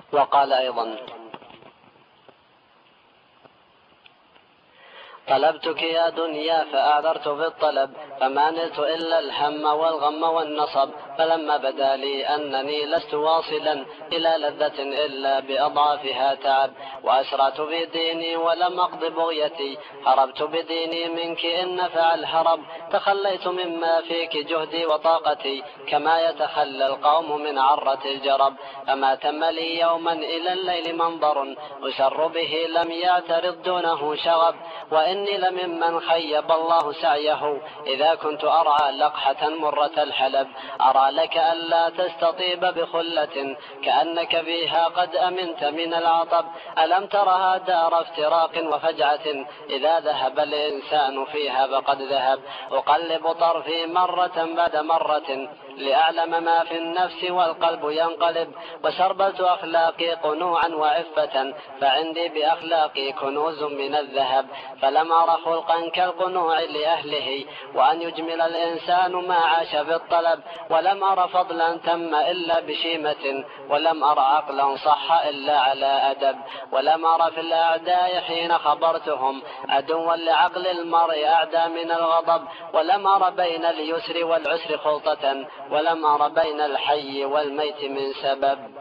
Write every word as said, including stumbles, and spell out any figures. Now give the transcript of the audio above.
وقال أيضا: طلبتك يا دنيا فأعذرت في الطلب، فما نلت إلا الهم والغم والنصب، فلما بدا لي أنني لست واصلا إلى لذة إلا بأضعافها تعب، وأسرعت بديني ولم أقض بغيتي، هربت بديني منك إن نفع الهرب، تخليت مما فيك جهدي وطاقتي، كما يتخلى القوم من عرة الجرب، فما تم لي يوما إلى الليل منظر أسر به لم يعترض دونه شغب، وإني لممن خيب الله سعيه إذا كنت أرعى لقحة مرة الحلب، أرى لك ألا تستطيب بخلة كأنك فيها قد أمنت من العطب، ألم ترها دار افتراق وفجعة إذا ذهب الإنسان فيها فقد ذهب، أقلب طرفي مرة بعد مرة لأعلم ما في النفس والقلب ينقلب، وسربلت أخلاقي قنوعا وعفة فعندي بأخلاقي كنوز من الذهب، فلم أر خلقا كالقنوع لأهله وأن يجمل الإنسان ما عاش في الطلب، ولم أر فضلا تم إلا بشيمة، ولم أر عقلا صح إلا على أدب، ولم أر في الأعداء حين خبرتهم عدوا لعقل المرء أعدى من الغضب، ولم أر بين اليسر والعسر خلطة، ولم أر بين الحي والميت من سبب.